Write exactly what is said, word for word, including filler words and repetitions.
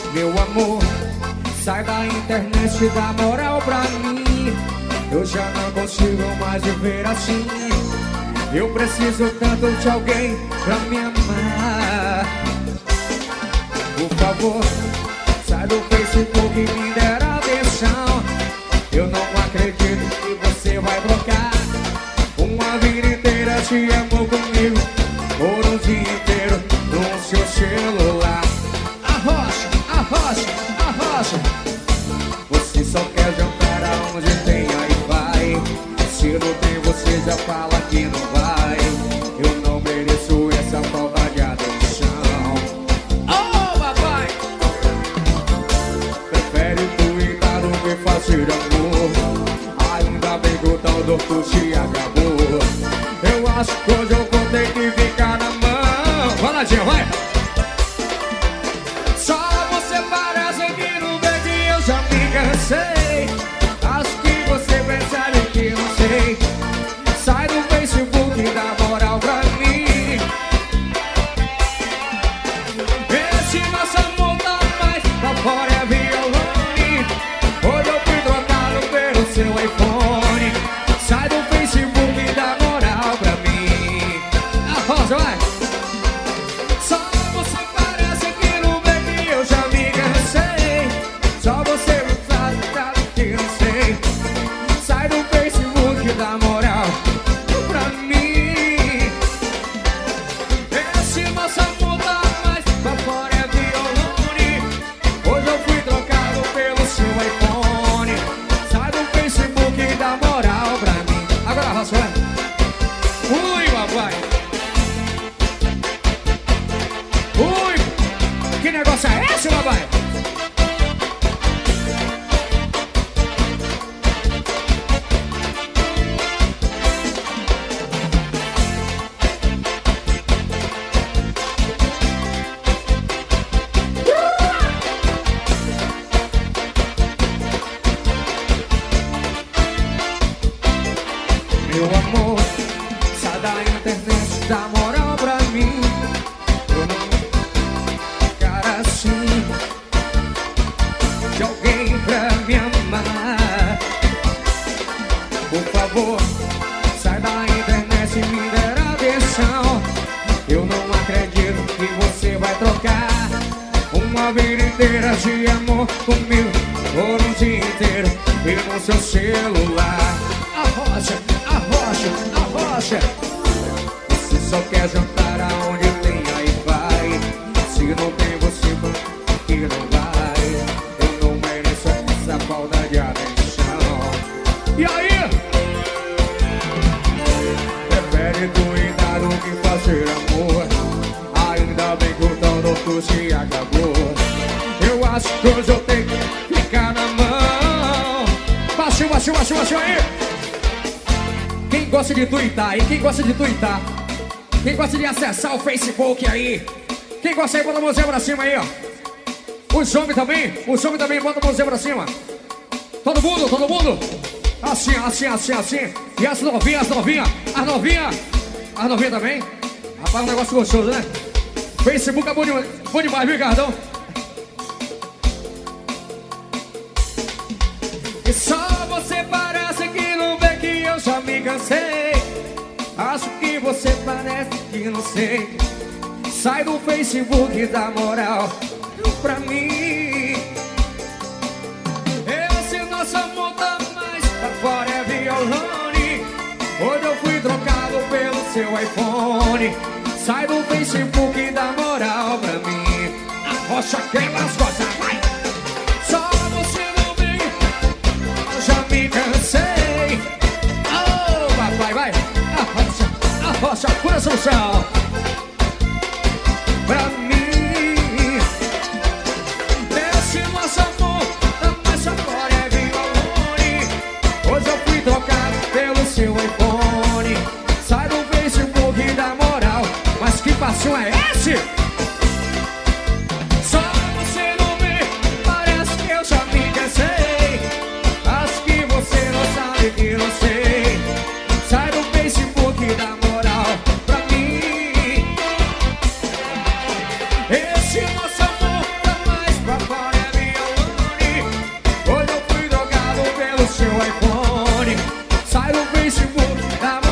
Meu amor, sai da internet e dá moral pra mim. Eu já não consigo mais viver assim. Eu preciso tanto de alguém pra me amar. Por favor, sai do Facebook e me der atenção. Eu não acredito que você vai trocar uma vida inteira de amor comigo por um dia inteiro no seu celular. Arrocha, arrocha, arrocha. Você só quer jantar aonde tem, aí vai. Se não tem, você já fala que não vai. Eu não mereço essa falta de atenção. Oh, papai! Prefere twittar do que fazer amor. Ainda bem que o tal do se acabou. Eu acho que hoje eu vou ter que ficar na mão. Vai lá, Dinho, vai! Só você parece que não vê que eu já me cansei. Acho que você percebe que não sei. Sai do Facebook e dá moral pra mim. Esse nosso amor tá mais pra fora é violone. Hoje eu fui trocado pelo seu iPhone. Sai do Facebook e dá moral pra mim. A rosa, vai! Só você parece que não vê que eu já me cansei. Só você me faz nada que eu sei. Sai do Facebook e dá moral pra mim. Esse nosso amor tá mais pra fora é violone. Hoje eu fui trocado pelo seu iPhone. Sai do Facebook e dá moral pra mim. Agora, Rosa, vai! Ui, papai! Ui! Que negócio é esse, papai? Meu amor, sai da internet, dá moral pra mim. Eu não quero ficar assim, de alguém pra me amar. Por favor, sai da internet e me der atenção. Eu não acredito que você vai trocar uma vida inteira de amor comigo por um dia inteiro e no seu celular. Arrocha, arrocha, arrocha. Você só quer jantar aonde tem, aí vai. Se não tem, você que não vai. Eu não mereço essa falta de atenção. E aí? Prefere twittar do que fazer amor. Ainda bem que o tal do se acabou. Eu acho que hoje eu tenho que ficar na mão. Baixinho, baixinho, baixinho, baixinho aí. Quem gosta de twittar aí? Quem gosta de twittar? Quem gosta de acessar o Facebook aí? Quem gosta aí, bota a mãozinha pra cima aí, ó. Os homens também? Os homens também, bota a mãozinha pra cima. Todo mundo, todo mundo. Assim, assim, assim, assim. E as novinhas, as novinhas. As novinhas. As novinhas também. Rapaz, um negócio gostoso, né? Facebook é bom demais, bom demais, viu, Ricardão? E só você parece que não vê que eu já me cansei. Acho que você parece que não sei. Sai do Facebook e dá moral pra mim. Esse nosso amor tá mais pra fora é violone. Hoje eu fui trocado pelo seu iPhone. Sai do Facebook e dá moral pra mim. Arrocha aquelas coisas, vai! Só você não vem, eu já me cansei. Oh, papai, vai! Arrocha, arrocha, pura solução pra mim. Esse nosso amor tá mais pra fora é violone. Hoje eu fui trocado pelo seu iPhone. Sai do Facebook e dá moral. Mas que passinho é esse? Só você não vê, parece que eu já me cansei. Acho que você não sabe que não sei. Sai do Facebook e dá moral pra mim. Esse nosso amor tá mais pra fora nesse mundo, amor.